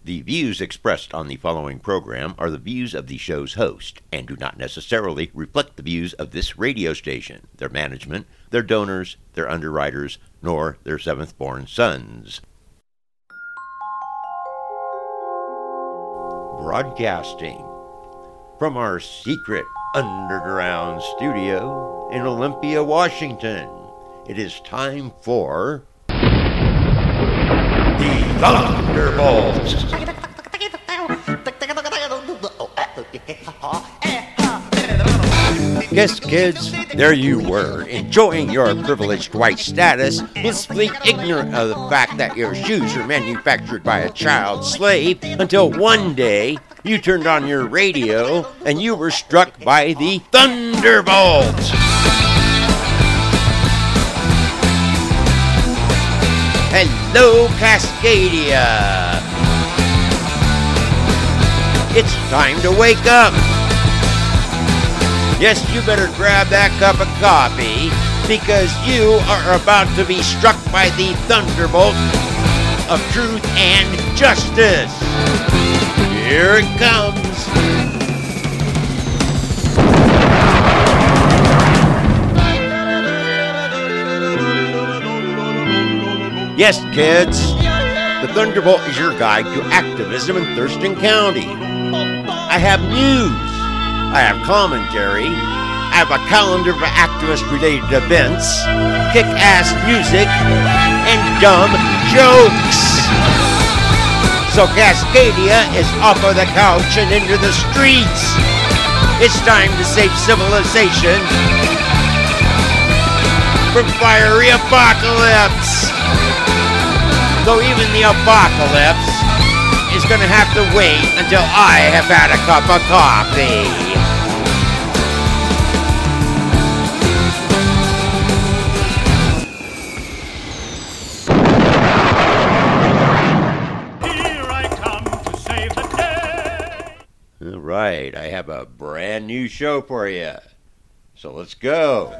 The views expressed on the following program are the views of the show's host and do not necessarily reflect the views of this radio station, their management, their donors, their underwriters, nor their seventh-born sons. Broadcasting from our secret underground studio in Olympia, Washington, it is time for the Thunderbolts. Yes, kids, there you were, enjoying your privileged white status, blissfully ignorant of the fact that your shoes are manufactured by a child slave, until one day you turned on your radio and you were struck by the Thunderbolts. Hello, Cascadia. It's time to wake up. Yes, you better grab that cup of coffee because you are about to be struck by the thunderbolt of truth and justice. Here it comes. Yes, kids, the Thunderbolt is your guide to activism in Thurston County. I have news. I have commentary. I have a calendar of activist-related events, kick-ass music, and dumb jokes. So Cascadia is off of the couch and into the streets. It's time to save civilization from fiery apocalypse. Though even the apocalypse is going to have to wait until I have had a cup of coffee. Here I come to save the day. All right, I have a brand new show for you. So let's go.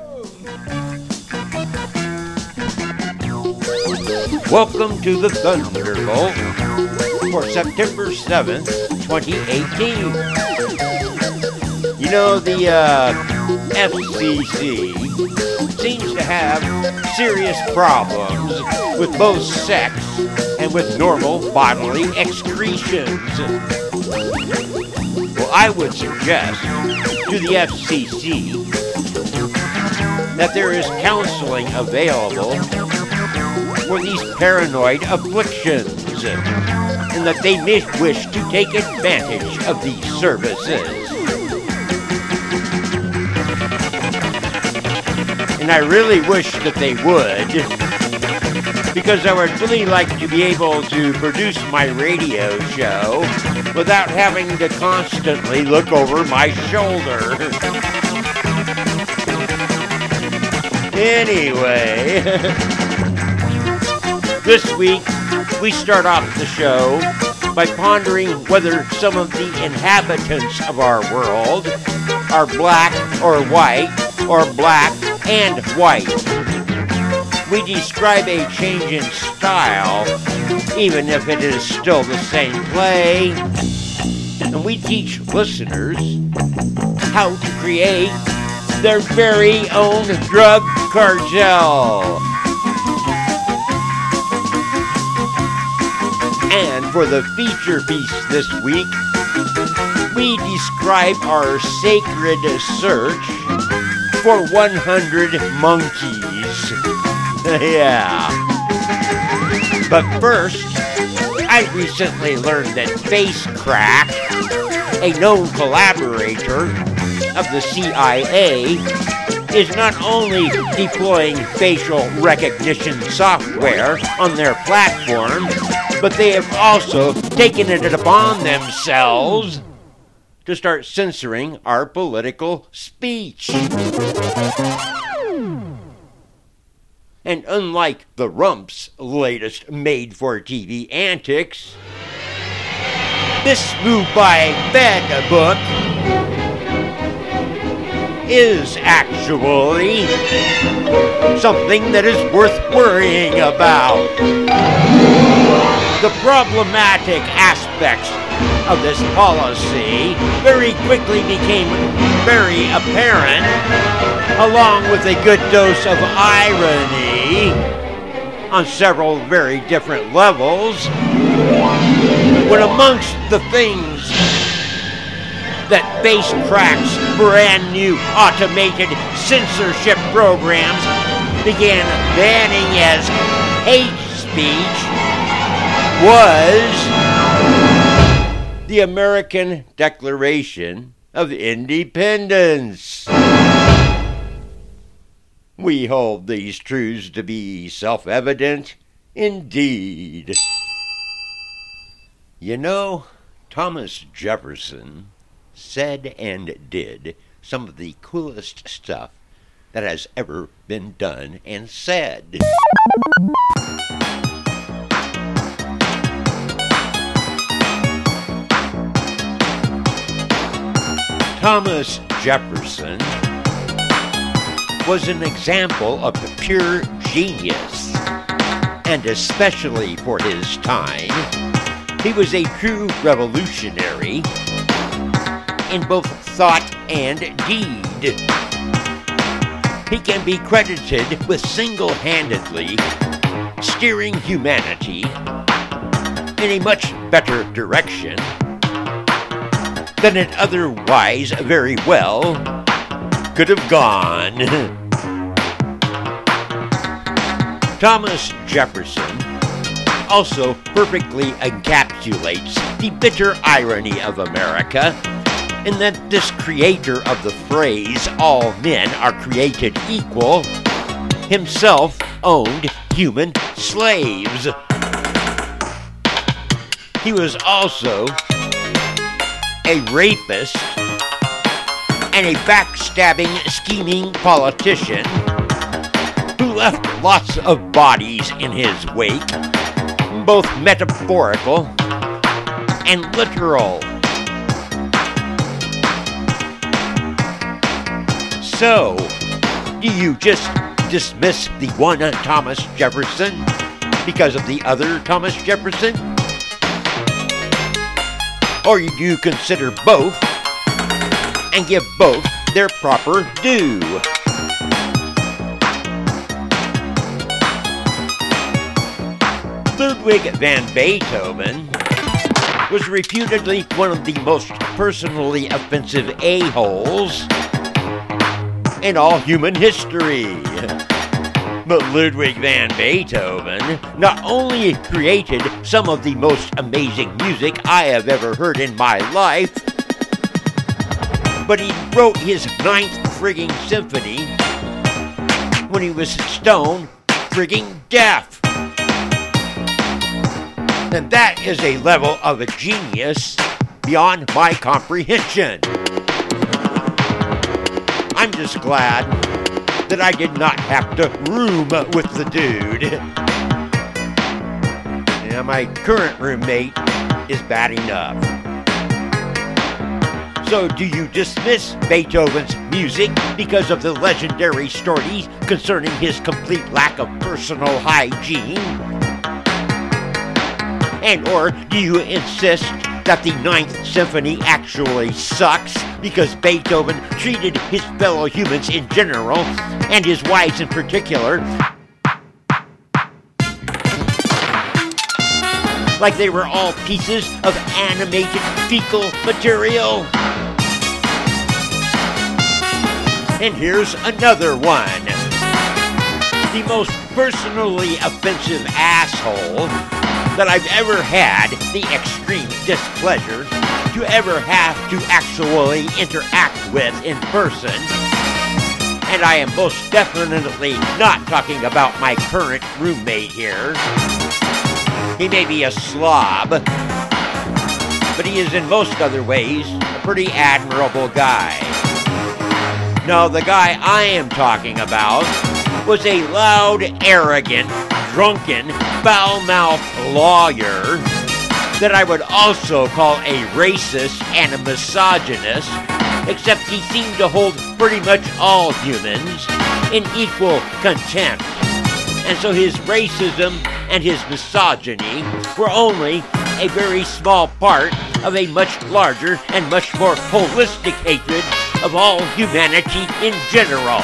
Welcome to the Thunderbolt for September 7th, 2018. You know, the FCC seems to have serious problems with both sex and with normal bodily excretions. Well, I would suggest to the FCC that there is counseling available for these paranoid afflictions, and that they may wish to take advantage of these services. And I really wish that they would, because I would really like to be able to produce my radio show without having to constantly look over my shoulder. Anyway, this week, we start off the show by pondering whether some of the inhabitants of our world are black or white, or black and white. We describe a change in style, even if it is still the same play. And we teach listeners how to create their very own drug cartel. And for the feature piece this week, we describe our sacred search for 100 monkeys. Yeah. But first, I recently learned that FaceCrack, a known collaborator of the CIA, is not only deploying facial recognition software on their platform, but they have also taken it upon themselves to start censoring our political speech. And unlike the Rump's latest made-for-TV antics, this move-by-Fed book is actually something that is worth worrying about. The problematic aspects of this policy very quickly became very apparent, along with a good dose of irony on several very different levels, when amongst the things that face cracks brand new automated censorship programs began banning as hate speech was the American Declaration of Independence. We hold these truths to be self-evident indeed. You know, Thomas Jefferson said and did some of the coolest stuff that has ever been done and said. Thomas Jefferson was an example of the pure genius, and especially for his time, he was a true revolutionary in both thought and deed. He can be credited with single-handedly steering humanity in a much better direction than it otherwise very well could have gone. Thomas Jefferson also perfectly encapsulates the bitter irony of America in that this creator of the phrase, all men are created equal, himself owned human slaves. He was also a rapist and a backstabbing, scheming politician who left lots of bodies in his wake, both metaphorical and literal. So, do you just dismiss the one Thomas Jefferson because of the other Thomas Jefferson? Or do you consider both and give both their proper due? Ludwig van Beethoven was reputedly one of the most personally offensive a-holes in all human history. But Ludwig van Beethoven not only created some of the most amazing music I have ever heard in my life, but he wrote his 9th frigging symphony when he was stone frigging deaf. And that is a level of a genius beyond my comprehension. I'm just glad that I did not have to room with the dude. Yeah, my current roommate is bad enough. So do you dismiss Beethoven's music because of the legendary stories concerning his complete lack of personal hygiene? And or do you insist that the 9th Symphony actually sucks because Beethoven treated his fellow humans in general, and his wives in particular, like they were all pieces of animated fecal material? And here's another one. The most personally offensive asshole that I've ever had the extreme displeasure to ever have to actually interact with in person. And I am most definitely not talking about my current roommate here. He may be a slob, but he is in most other ways a pretty admirable guy. No, the guy I am talking about was a loud, arrogant, drunken, foul-mouthed lawyer that I would also call a racist and a misogynist, except he seemed to hold pretty much all humans in equal contempt. And so his racism and his misogyny were only a very small part of a much larger and much more holistic hatred of all humanity in general.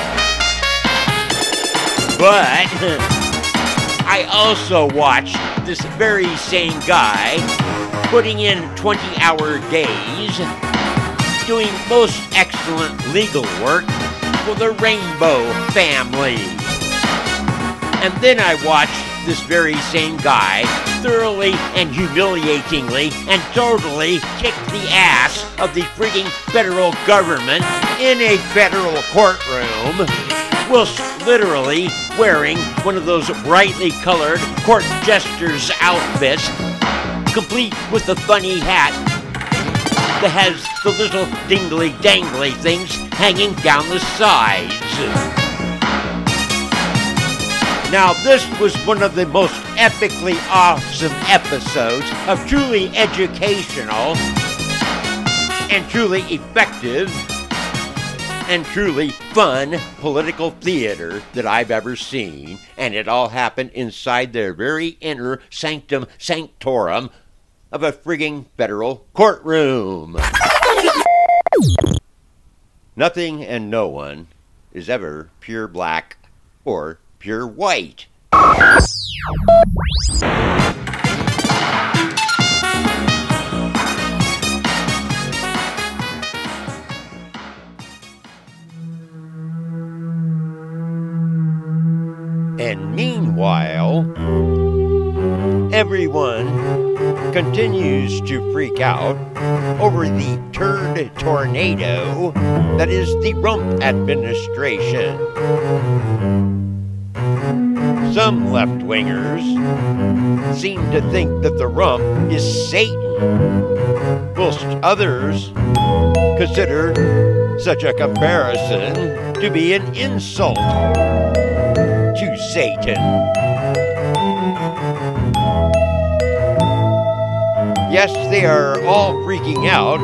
But I also watched this very same guy putting in 20-hour days, doing most excellent legal work for the Rainbow family. And then I watched this very same guy thoroughly and humiliatingly and totally kick the ass of the freaking federal government in a federal courtroom, whilst literally wearing one of those brightly colored court jester's outfits, complete with the funny hat that has the little dingly-dangly things hanging down the sides. Now, this was one of the most epically awesome episodes of truly educational and truly effective and truly fun political theater that I've ever seen, and it all happened inside their very inner sanctum sanctorum of a frigging federal courtroom. Nothing and no one is ever pure black or pure white. And meanwhile, everyone continues to freak out over the turd tornado that is the Rump administration. Some left-wingers seem to think that the Rump is Satan, whilst others consider such a comparison to be an insult to Satan. Yes, they are all freaking out,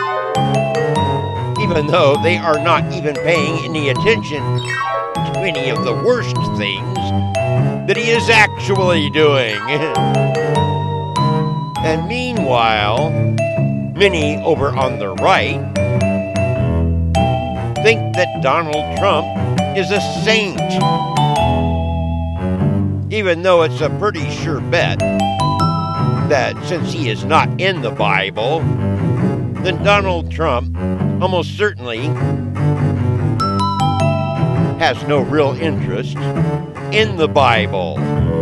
even though they are not even paying any attention to any of the worst things that he is actually doing. And meanwhile, many over on the right think that Donald Trump is a saint, even though it's a pretty sure bet that since he is not in the Bible, then Donald Trump almost certainly has no real interest in the Bible.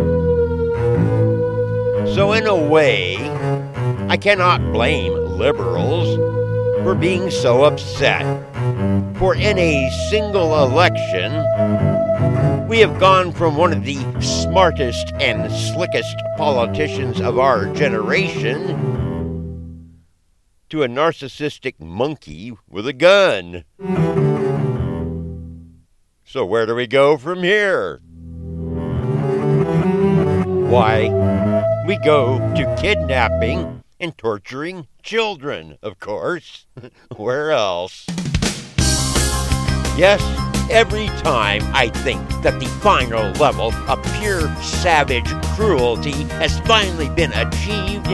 So in a way, I cannot blame liberals for being so upset. For in a single election, we have gone from one of the smartest and slickest politicians of our generation to a narcissistic monkey with a gun. So where do we go from here? Why, we go to kidnapping and torturing children, of course. Where else? Yes, every time I think that the final level of pure savage cruelty has finally been achieved,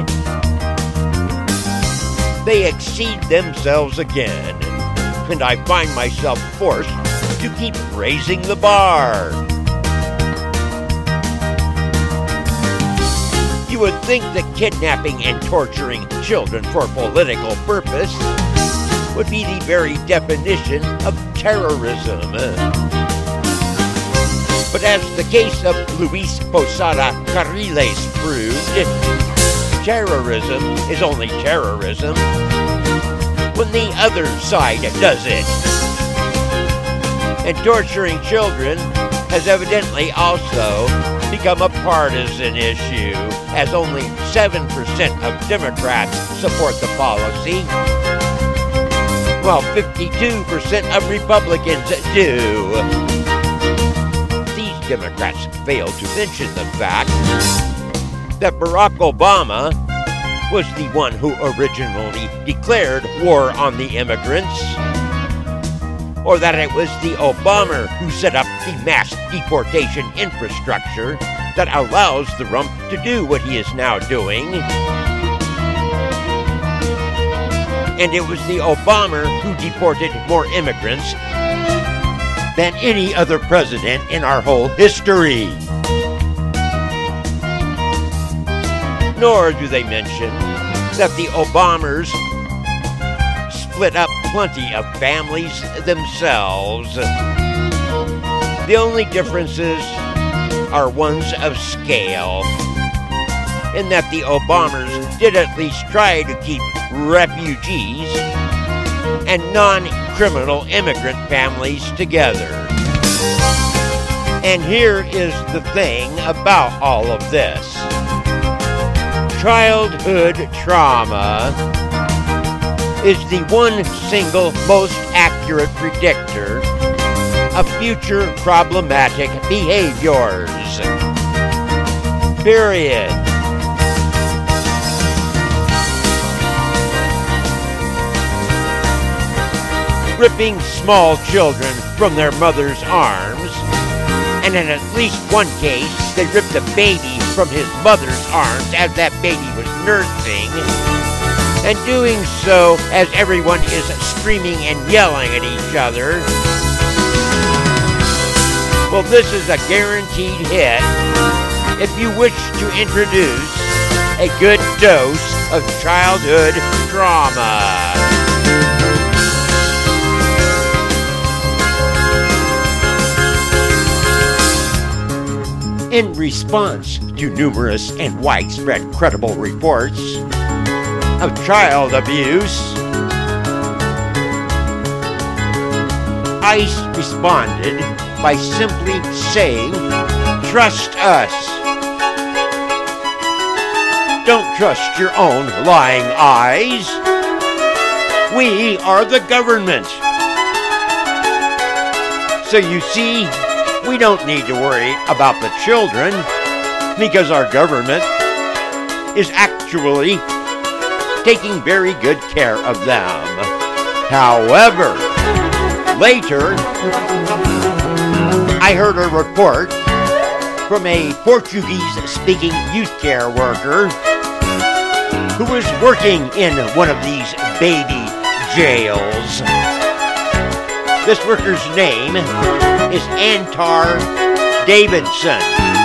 they exceed themselves again, and I find myself forced to keep raising the bar. You would think that kidnapping and torturing children for political purpose would be the very definition of terrorism. But as the case of Luis Posada Carriles proved, terrorism is only terrorism when the other side does it. And torturing children has evidently also become a partisan issue, as only 7% of Democrats support the policy, while 52% of Republicans do. These Democrats fail to mention the fact that Barack Obama was the one who originally declared war on the immigrants, or that it was the Obama who set up the mass deportation infrastructure that allows the rump to do what he is now doing. And it was the Obama who deported more immigrants than any other president in our whole history. Nor do they mention that the Obamas split up plenty of families themselves. The only differences are ones of scale, in that the Obamas did at least try to keep refugees and non-criminal immigrant families together. And here is the thing about all of this. Childhood trauma is the one single most accurate predictor of future problematic behaviors. Period. Ripping small children from their mother's arms, and in at least one case, they ripped a baby from his mother's arms as that baby was nursing, and doing so as everyone is screaming and yelling at each other. Well, this is a guaranteed hit if you wish to introduce a good dose of childhood trauma. In response to numerous and widespread credible reports of child abuse, ICE responded by simply saying, "Trust us." Don't trust your own lying eyes. We are the government. So you see, we don't need to worry about the children because our government is actually taking very good care of them. However, later, I heard a report from a Portuguese-speaking youth care worker who was working in one of these baby jails. This worker's name is Antar Davidson.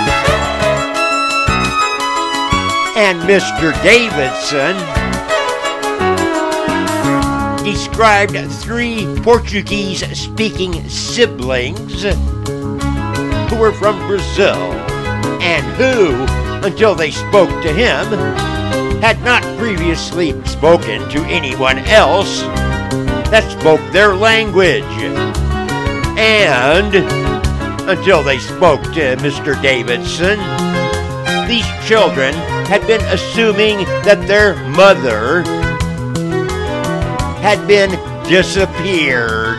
And Mr. Davidson described 3 Portuguese-speaking siblings who were from Brazil and who, until they spoke to him, had not previously spoken to anyone else that spoke their language. And until they spoke to Mr. Davidson, these children had been assuming that their mother had been disappeared.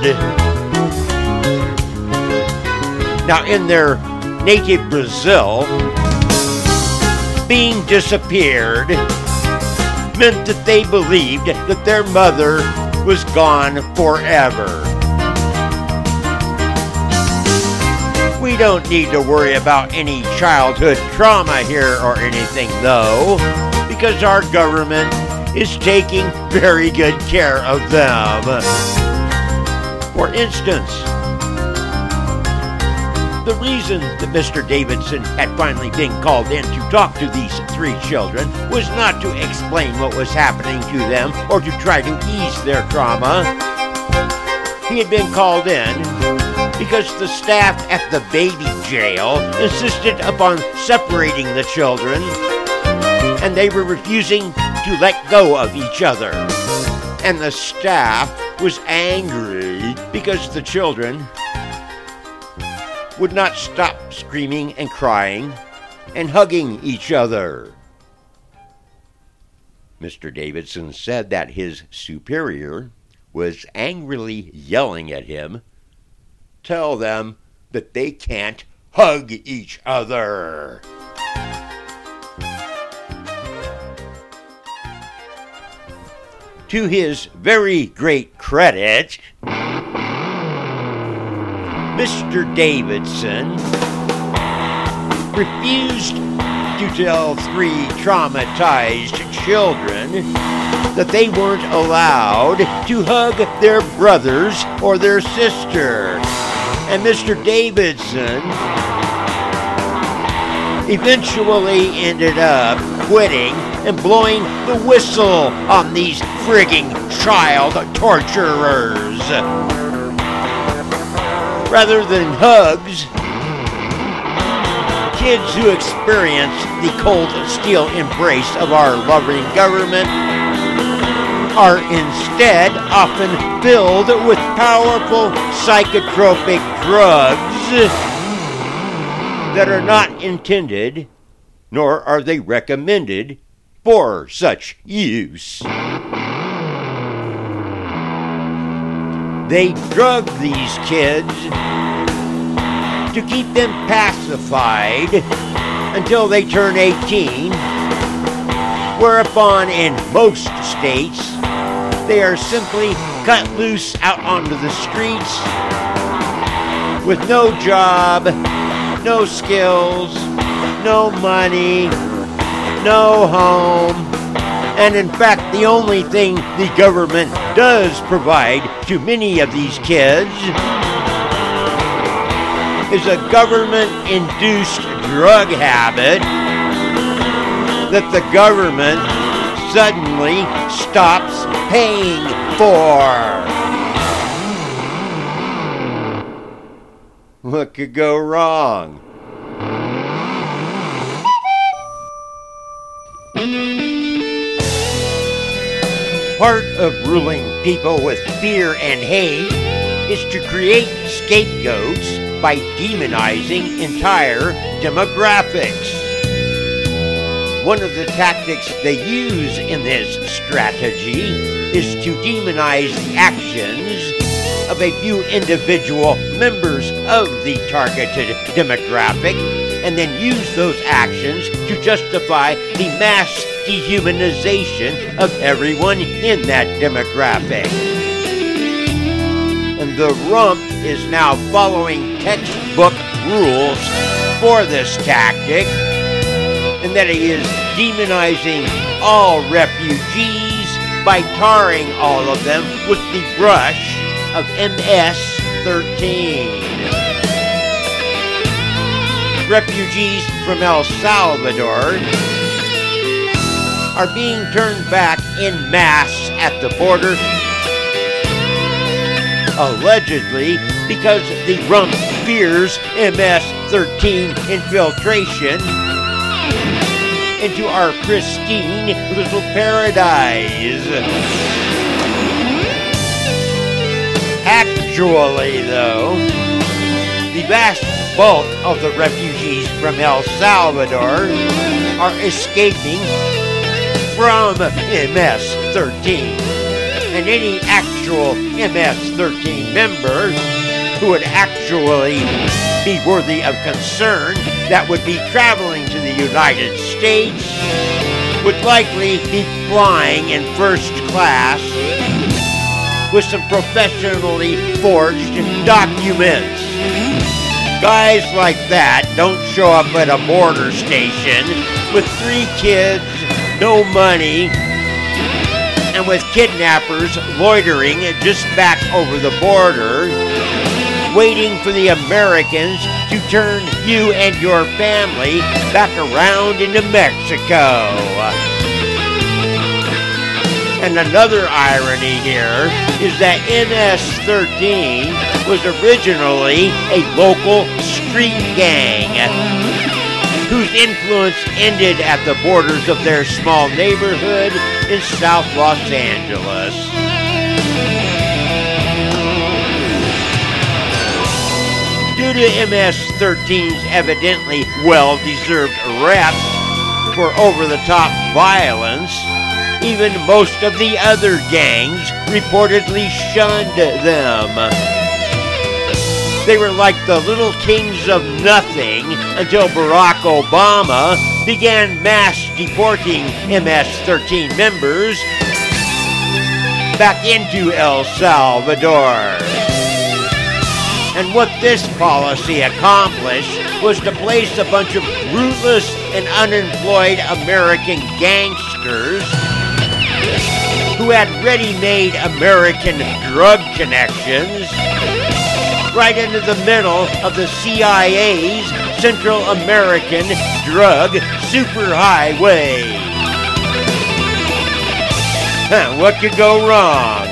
Now, in their native Brazil, being disappeared meant that they believed that their mother was gone forever. We don't need to worry about any childhood trauma here or anything, though, because our government is taking very good care of them. For instance, the reason that Mr. Davidson had finally been called in to talk to these 3 children was not to explain what was happening to them or to try to ease their trauma. He had been called in because the staff at the baby jail insisted upon separating the children, and they were refusing to let go of each other. And the staff was angry because the children would not stop screaming and crying and hugging each other. Mr. Davidson said that his superior was angrily yelling at him, "Tell them that they can't hug each other." To his very great credit, Mr. Davidson refused to tell 3 traumatized children that they weren't allowed to hug their brothers or their sister. And Mr. Davidson eventually ended up quitting and blowing the whistle on these frigging child torturers. Rather than hugs, kids who experience the cold steel embrace of our loving government are instead often filled with powerful psychotropic drugs that are not intended, nor are they recommended for such use. They drug these kids to keep them pacified until they turn 18, whereupon in most states they are simply cut loose out onto the streets with no job, no skills, no money, no home, and in fact the only thing the government does provide to many of these kids is a government-induced drug habit that the government suddenly stops paying for. What could go wrong? Part of ruling people with fear and hate is to create scapegoats by demonizing entire demographics. One of the tactics they use in this strategy is to demonize the actions of a few individual members of the targeted demographic and then use those actions to justify the mass dehumanization of everyone in that demographic. And the rump is now following textbook rules for this tactic, and that it is demonizing all refugees by tarring all of them with the brush of MS-13. Refugees from El Salvador are being turned back en masse at the border, allegedly because the rump fears MS-13 infiltration into our pristine little paradise. Actually, though, the vast bulk of the refugees from El Salvador are escaping from MS-13. And any actual MS-13 member who would actually be worthy of concern that would be traveling to the United States would likely be flying in first class with some professionally forged documents. Guys like that don't show up at a border station with 3 kids, no money, and with kidnappers loitering just back over the border, waiting for the Americans to turn you and your family back around into Mexico. And another irony here is that MS-13 was originally a local street gang whose influence ended at the borders of their small neighborhood in South Los Angeles. Due to MS-13's evidently well-deserved arrest for over-the-top violence, even most of the other gangs reportedly shunned them. They were like the little kings of nothing until Barack Obama began mass deporting MS-13 members back into El Salvador. And what this policy accomplished was to place a bunch of rootless and unemployed American gangsters who had ready-made American drug connections right into the middle of the CIA's Central American Drug Superhighway. What could go wrong?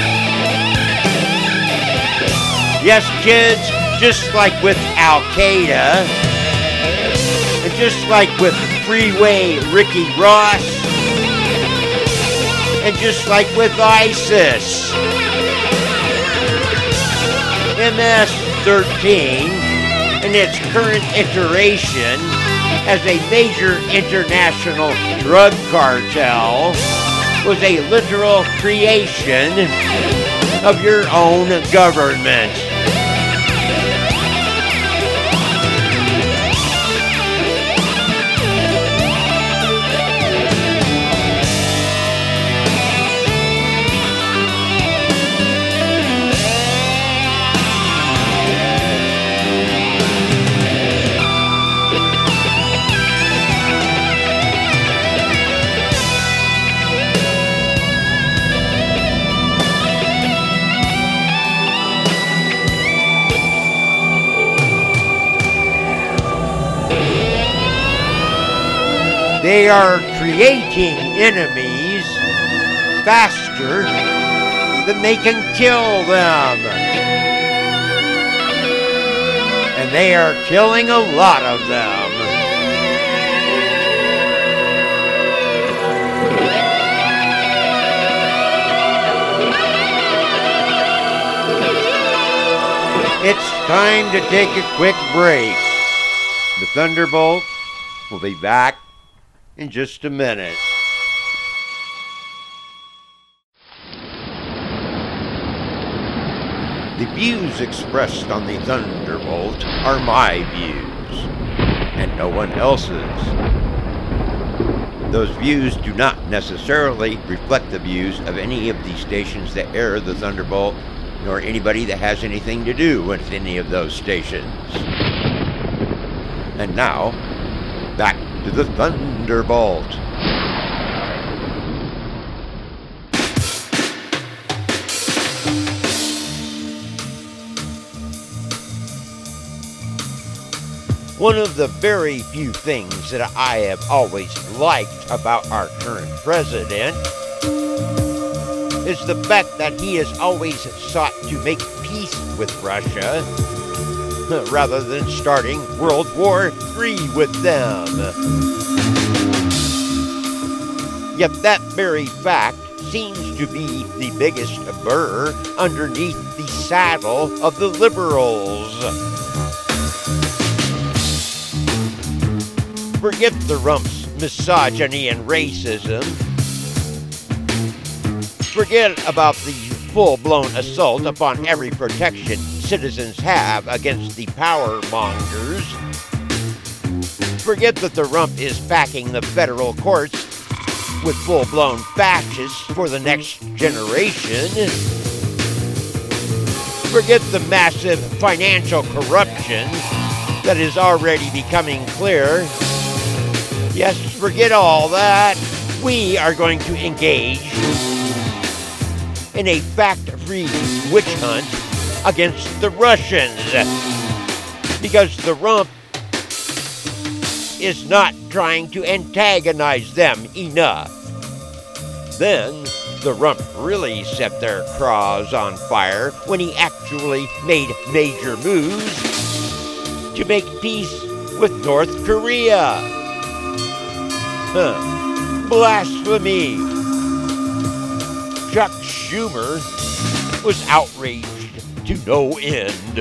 Yes, kids, just like with Al-Qaeda, and just like with Freeway Ricky Ross, and just like with ISIS, MS-13, in its current iteration as a major international drug cartel, was a literal creation of your own government. They are creating enemies faster than they can kill them. And they are killing a lot of them. It's time to take a quick break. The Thunderbolt will be back in just a minute. The views expressed on the Thunderbolt are my views, and no one else's. Those views do not necessarily reflect the views of any of the stations that air the Thunderbolt, nor anybody that has anything to do with any of those stations. And now, back to the Thunderbolt. One of the very few things that I have always liked about our current president is the fact that he has always sought to make peace with Russia rather than starting World War III with them. Yet that very fact seems to be the biggest burr underneath the saddle of the liberals. Forget the Rump's misogyny and racism. Forget about the full-blown assault upon every protection citizens have against the power mongers. Forget that the Rump is backing the federal courts with full-blown fascists for the next generation. Forget the massive financial corruption that is already becoming clear. Yes, forget all that. We are going to engage in a fact-free witch hunt against the Russians, because the Rump is not trying to antagonize them enough. Then the Rump really set their craws on fire when he actually made major moves to make peace with North Korea. Blasphemy! Chuck Schumer was outraged to no end.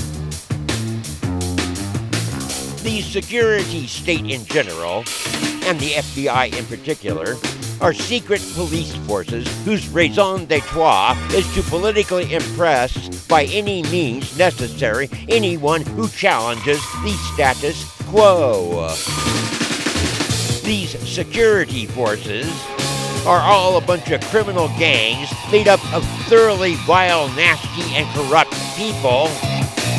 The security state in general, and the FBI in particular, are secret police forces whose raison d'etre is to politically impress by any means necessary anyone who challenges the status quo. These security forces are all a bunch of criminal gangs made up of thoroughly vile, nasty, and corrupt people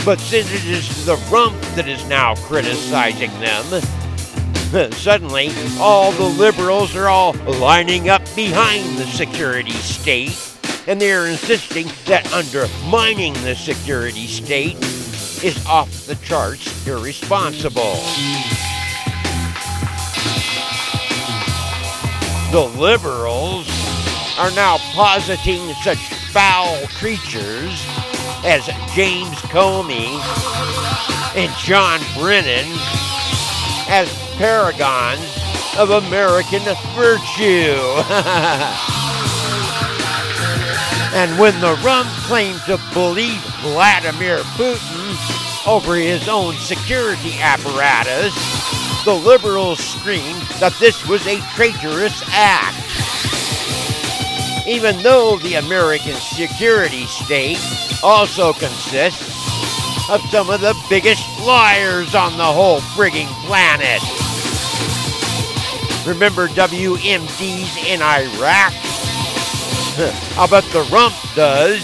But since it is the rump that is now criticizing them, suddenly all the liberals are all lining up behind the security state, and they are insisting that undermining the security state is off the charts irresponsible. The liberals are now positing such foul creatures as James Comey and John Brennan as paragons of American virtue. And when the rump claimed to believe Vladimir Putin over his own security apparatus, the liberals screamed that this was a traitorous act. Even though the American security state also consists of some of the biggest liars on the whole frigging planet. Remember WMDs in Iraq? I'll bet the rump does.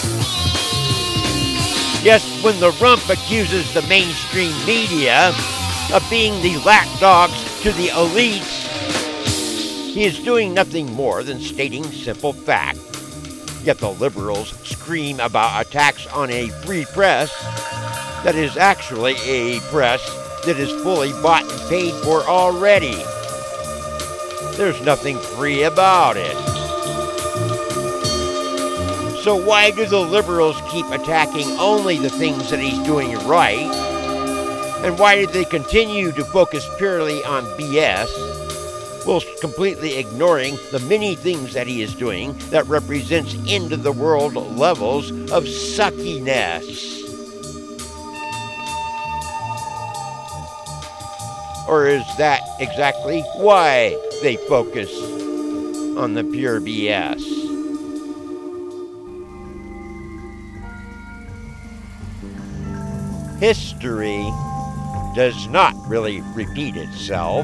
Yes, when the rump accuses the mainstream media of being the lapdogs to the elites, he is doing nothing more than stating simple fact. Yet the liberals scream about attacks on a free press that is actually a press that is fully bought and paid for already. There's nothing free about it. So why do the liberals keep attacking only the things that he's doing right? And why do they continue to focus purely on BS, whilst completely ignoring the many things that he is doing that represents end-of-the-world levels of suckiness? Or is that exactly why they focus on the pure BS? History does not really repeat itself,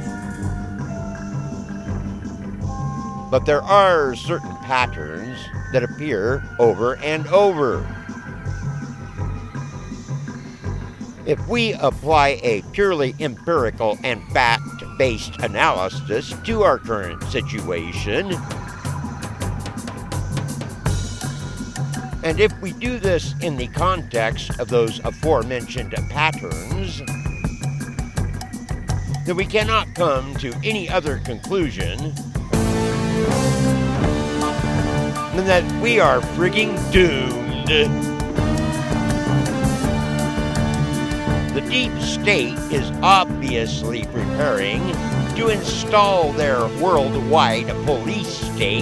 but there are certain patterns that appear over and over. If we apply a purely empirical and fact-based analysis to our current situation, and if we do this in the context of those aforementioned patterns, then we cannot come to any other conclusion than that we are frigging doomed. The deep state is obviously preparing to install their worldwide police state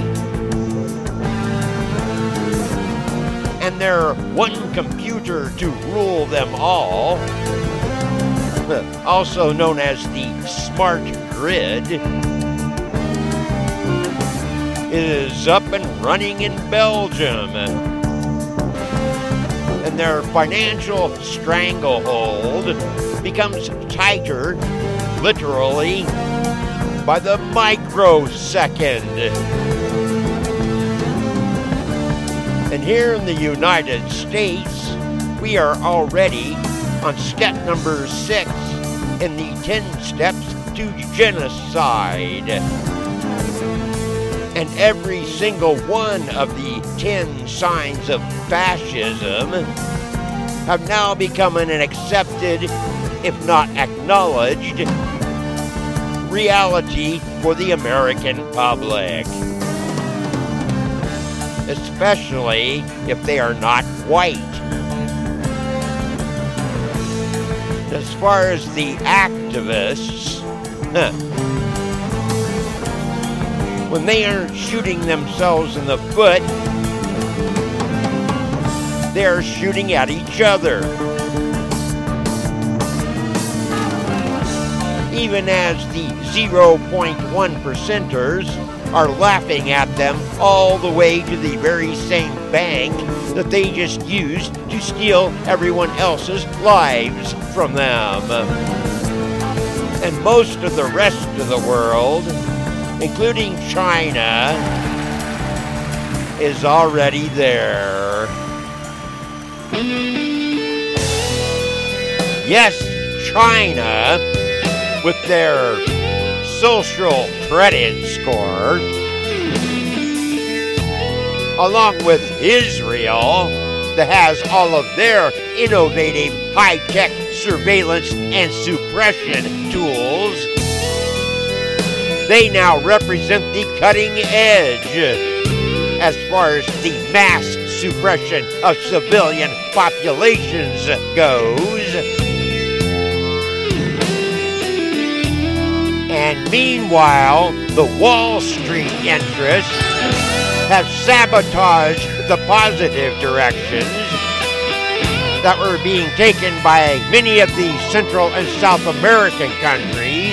and their one computer to rule them all, also known as the smart grid, is up and running in Belgium. And their financial stranglehold becomes tighter, literally, by the microsecond. And here in the United States, we are already on step number 6 in the 10 steps to genocide. And every single one of the 10 signs of fascism have now become an accepted, if not acknowledged, reality for the American public. Especially if they are not white. As far as the activists, when they aren't shooting themselves in the foot, they are shooting at each other. Even as the 0.1%ers are laughing at them all the way to the very same bank that they just used to steal everyone else's lives from them. And most of the rest of the world, including China, is already there. Yes, China, with their social credit score, along with Israel, that has all of their innovative high-tech surveillance and suppression tools, they now represent the cutting edge as far as the mass suppression of civilian populations goes. And meanwhile, the Wall Street interests have sabotaged the positive directions that were being taken by many of the Central and South American countries.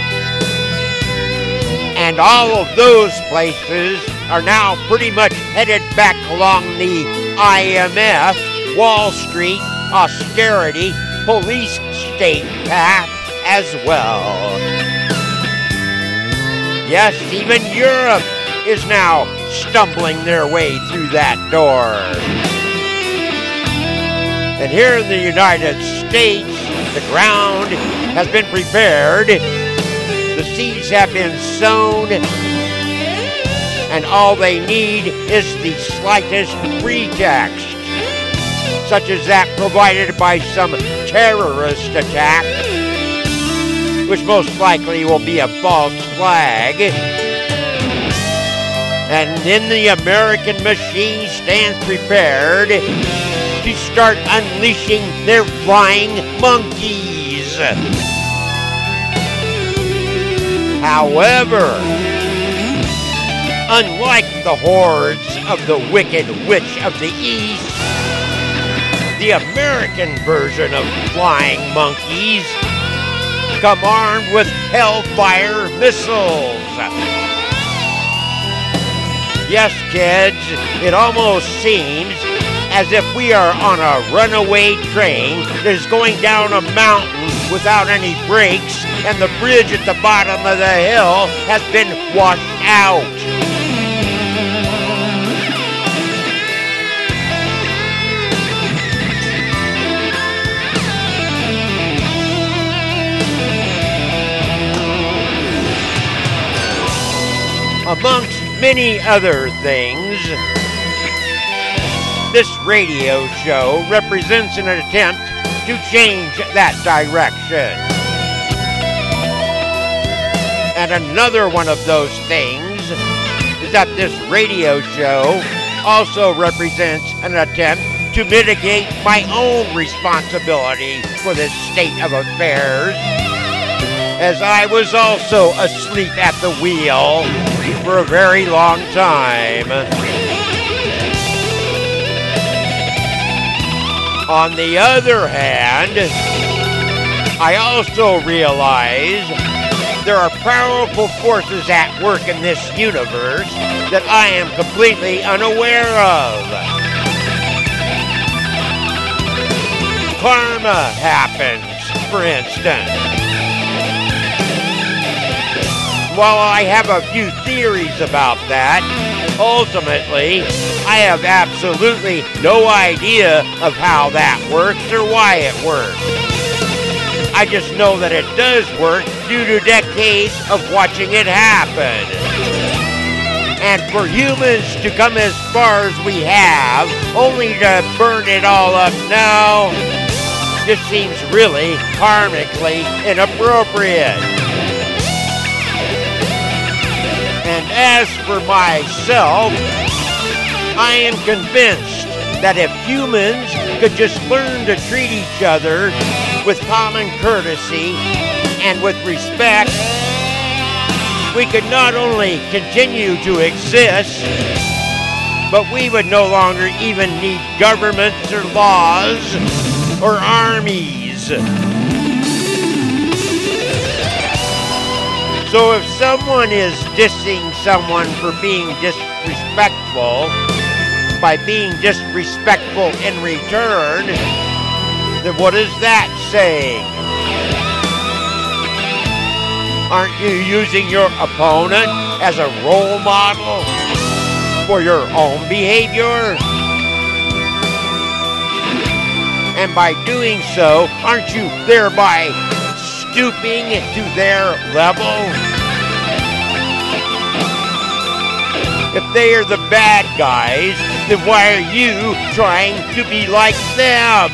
And all of those places are now pretty much headed back along the IMF, Wall Street, austerity, police state path as well. Yes, even Europe is now stumbling their way through that door. And here in the United States, the ground has been prepared, the seeds have been sown, and all they need is the slightest pretext, such as that provided by some terrorist attack, which most likely will be a false flag. And then the American machine stands prepared to start unleashing their flying monkeys. However, unlike the hordes of the Wicked Witch of the East, the American version of flying monkeys come armed with Hellfire missiles. Yes, kids, it almost seems as if we are on a runaway train that is going down a mountain without any brakes, and the bridge at the bottom of the hill has been washed out. Amongst many other things, this radio show represents an attempt to change that direction. And another one of those things is that this radio show also represents an attempt to mitigate my own responsibility for this state of affairs, as I was also asleep at the wheel for a very long time. On the other hand, I also realize there are powerful forces at work in this universe that I am completely unaware of. Karma happens, for instance. While I have a few theories about that, ultimately, I have absolutely no idea of how that works or why it works. I just know that it does work due to decades of watching it happen. And for humans to come as far as we have, only to burn it all up now, just seems really karmically inappropriate. And as for myself, I am convinced that if humans could just learn to treat each other with common courtesy and with respect, we could not only continue to exist, but we would no longer even need governments or laws or armies. So if someone is dissing someone for being disrespectful, by being disrespectful in return, then what is that saying? Aren't you using your opponent as a role model for your own behavior? And by doing so, aren't you thereby stooping to their level? If they are the bad guys, then why are you trying to be like them?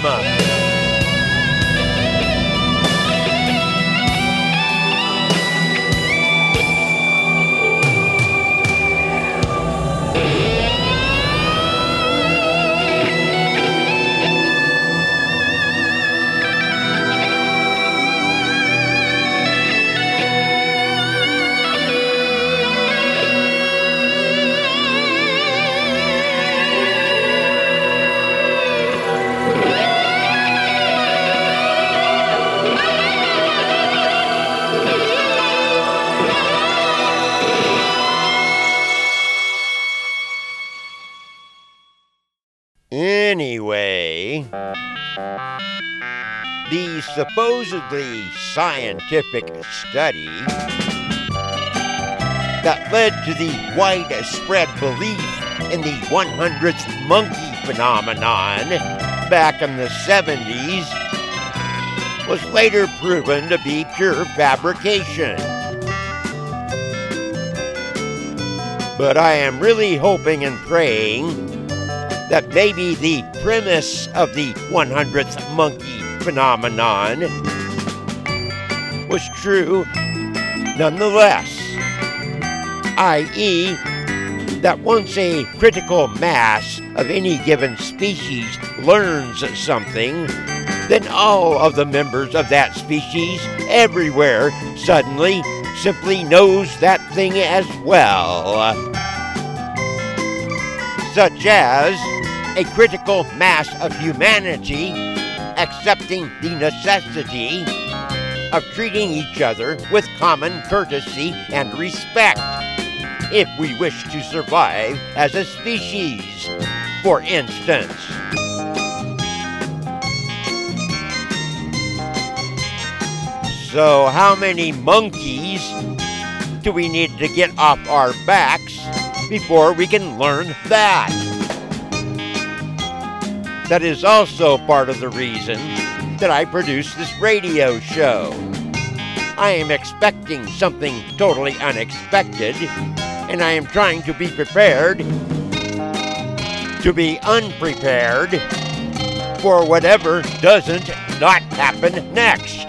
Anyway, the supposedly scientific study that led to the widespread belief in the 100th monkey phenomenon back in the 70s was later proven to be pure fabrication. But I am really hoping and praying that maybe the premise of the 100th monkey phenomenon was true nonetheless, i.e., that once a critical mass of any given species learns something, then all of the members of that species everywhere suddenly simply knows that thing as well. Such as a critical mass of humanity accepting the necessity of treating each other with common courtesy and respect if we wish to survive as a species, for instance. So how many monkeys do we need to get off our backs before we can learn that? That is also part of the reason that I produce this radio show. I am expecting something totally unexpected, and I am trying to be prepared to be unprepared for whatever doesn't not happen next.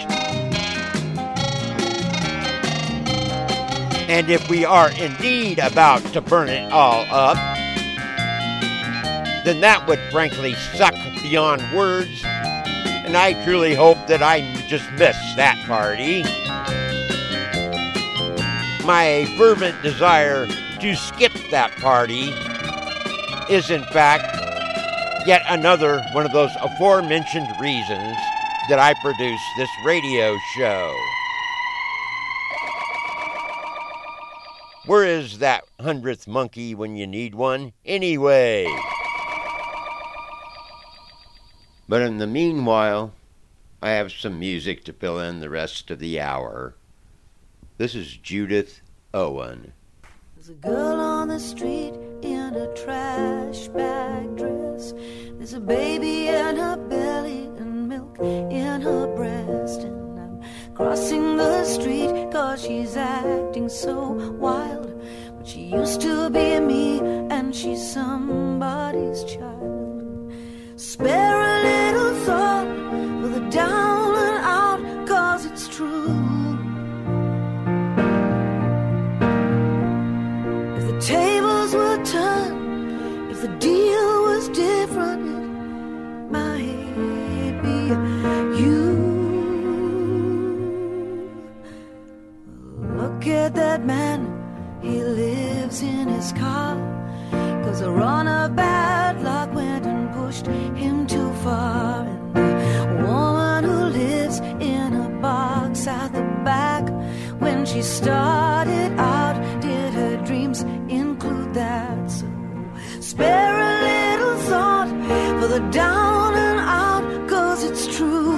And if we are indeed about to burn it all up, then that would frankly suck beyond words, and I truly hope that I just missed that party. My fervent desire to skip that party is in fact yet another one of those aforementioned reasons that I produce this radio show. Where is that 100th monkey when you need one, anyway? But in the meanwhile, I have some music to fill in the rest of the hour. This is Judith Owen. There's a girl on the street in a trash bag dress. There's a baby in her belly and milk in her breast. And I'm crossing the street 'cause she's acting so wild. But she used to be me and she's somebody's child. Spare a little thought for the down and out, 'cause it's true. If the tables were turned, if the deal was different, it might be you. Look at that man, he lives in his car, 'cause a run of bad luck went and pushed him too far. And the woman who lives in a box at the back, when she started out, did her dreams include that? So spare a little thought for the down and out, 'cause it's true.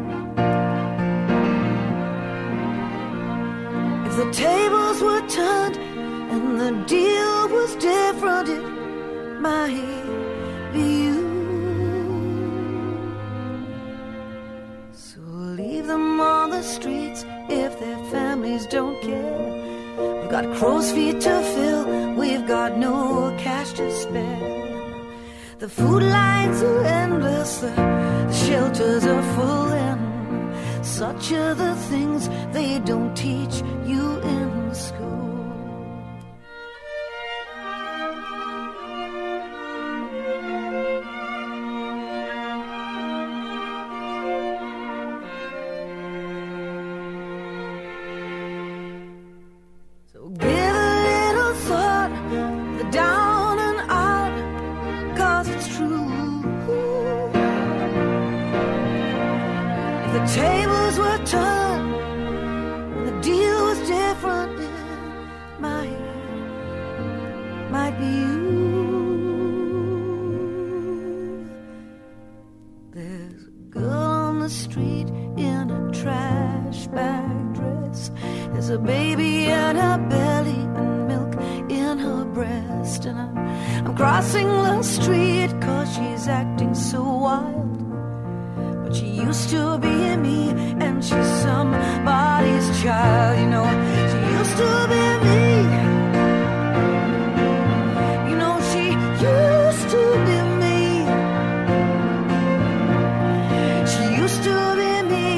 If the tables were turned and the deal was different, it might be you. streets if their families don't care. We've got crow's feet to fill, we've got no cash to spare. The food lines are endless, the shelters are full, and such are the things they don't teach you in school. Tables were turned, the deal was different. It might be you. There's a girl on the street in a trash bag dress. There's a baby in her belly and milk in her breast. And I'm crossing the street 'cause she's acting so wild. But she used to be me, and she's somebody's child, you know. She used to be me, you know. She used to be me. She used to be me.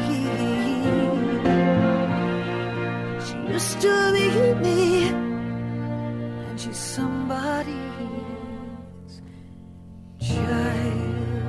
She used to be me, and she's somebody's child.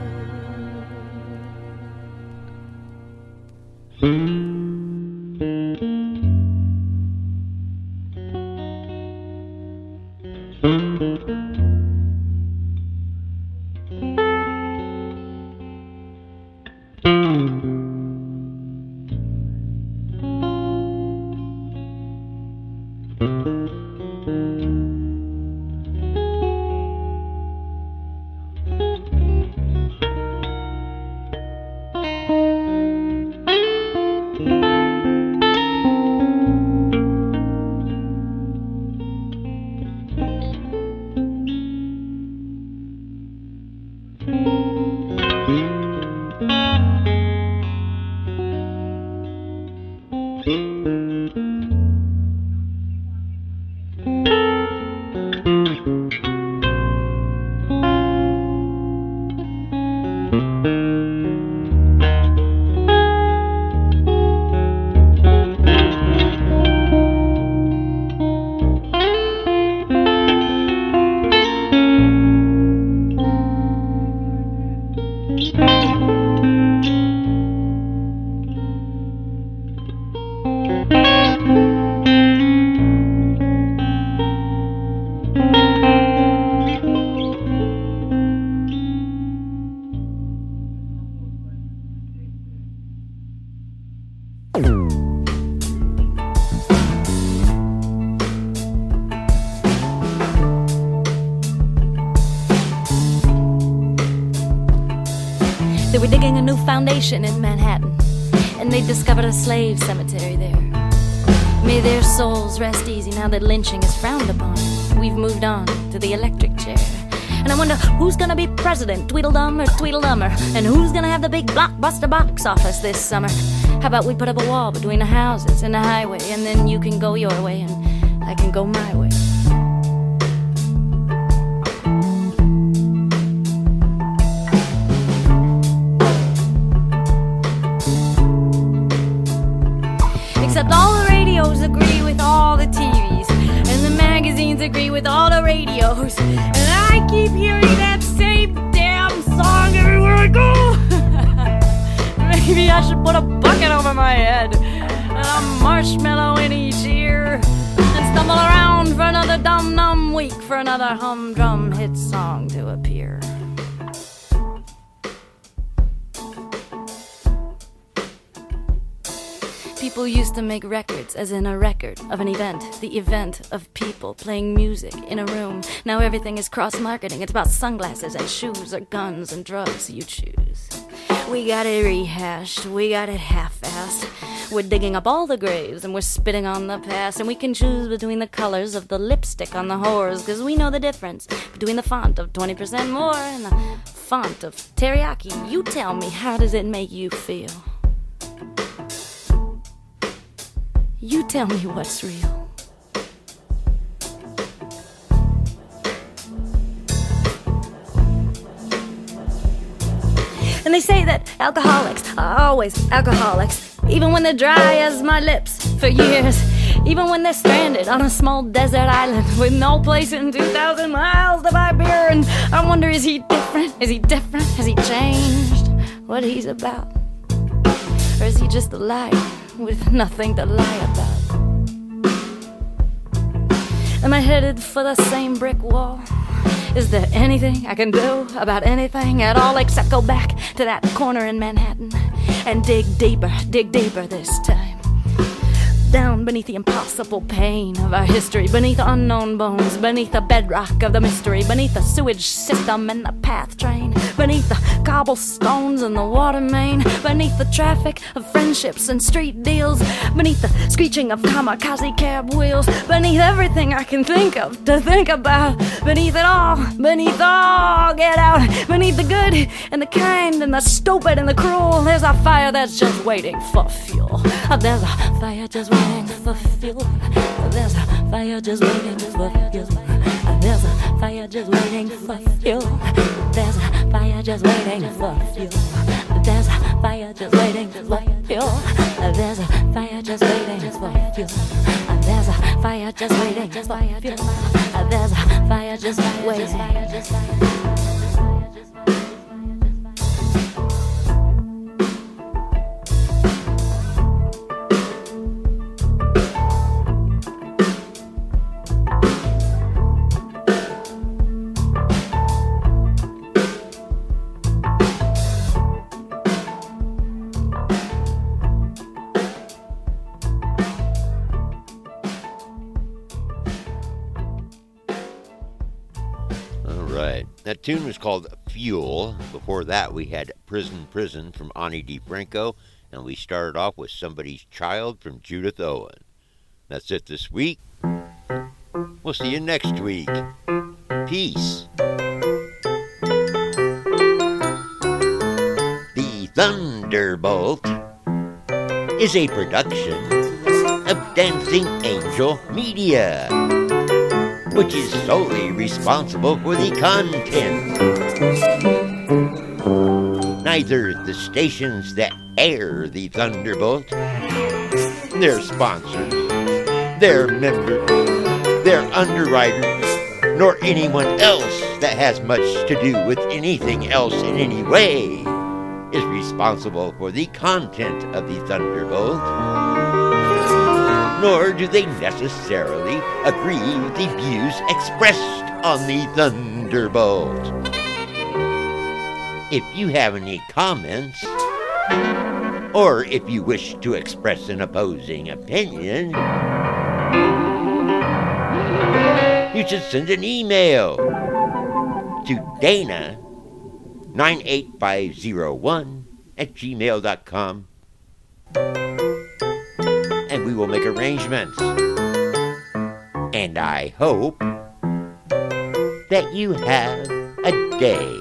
They were digging a new foundation in Manhattan, and they discovered a slave cemetery there. May their souls rest easy now that lynching is frowned upon. We've moved on to the electric chair. And I wonder who's gonna be president, Tweedledum or Tweedledummer, and who's gonna have the big blockbuster box office this summer. How about we put up a wall between the houses and the highway, and then you can go your way and I can go my way. Except all the radios agree with all the TVs, and the magazines agree with all the radios, and I keep hearing that same damn song everywhere I go. Maybe I should put a bucket over my head and a marshmallow in each ear and stumble around for another dum-dum week for another humdrum hit song to appear. People used to make records as in a record of an event, the event of people playing music in a room. Now everything is cross-marketing. It's about sunglasses and shoes or guns and drugs, you choose. We got it rehashed, we got it half-assed. We're digging up all the graves and we're spitting on the past, and we can choose between the colors of the lipstick on the whores, 'cause we know the difference between the font of 20% more and the font of teriyaki. You tell me, how does it make you feel? You tell me what's real. And they say that alcoholics are always alcoholics, even when they're dry as my lips for years, even when they're stranded on a small desert island with no place in 2,000 miles to buy beer. And I wonder, is he different? Is he different? Has he changed what he's about? Or is he just a liar with nothing to lie about? Am I headed for the same brick wall? Is there anything I can do about anything at all except go back to that corner in Manhattan and dig deeper this time? Down beneath the impossible pain of our history, beneath unknown bones, beneath the bedrock of the mystery, beneath the sewage system and the path train, beneath the cobblestones and the water main, beneath the traffic of friendships and street deals, beneath the screeching of kamikaze cab wheels, beneath everything I can think of to think about, beneath it all, get out, beneath the good and the kind and the stupid and the cruel, there's a fire that's just waiting for fuel. There's a fire just waiting for fuel. There's a fire just waiting for fuel. There's a fire just waiting for fuel. There's a fire just waiting for fuel. There's a fire just waiting for fuel. There's a fire just waiting for fuel. There's a fire just waiting for fuel. There's a fire just waiting. That tune was called Fuel. Before that, we had Prison from Ani DiFranco, and we started off with Somebody's Child from Judith Owen. That's it this week. We'll see you next week. Peace. The Thunderbolt is a production of Dancing Angel Media, which is solely responsible for the content. Neither the stations that air the Thunderbolt, their sponsors, their members, their underwriters, nor anyone else that has much to do with anything else in any way is responsible for the content of the Thunderbolt. Nor do they necessarily agree with the views expressed on the Thunderbolt. If you have any comments, or if you wish to express an opposing opinion, you should send an email to dana98501@gmail.com. And we will make arrangements. And I hope that you have a day.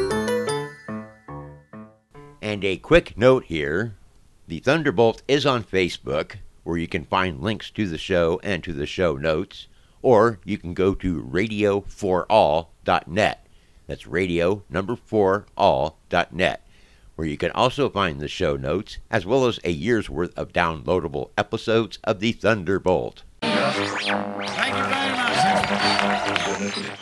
And a quick note here, the Thunderbolt is on Facebook, where you can find links to the show and to the show notes, or you can go to radio4all.net. That's radio4all.net. Where you can also find the show notes, as well as a year's worth of downloadable episodes of the Thunderbolt. Thank you very much.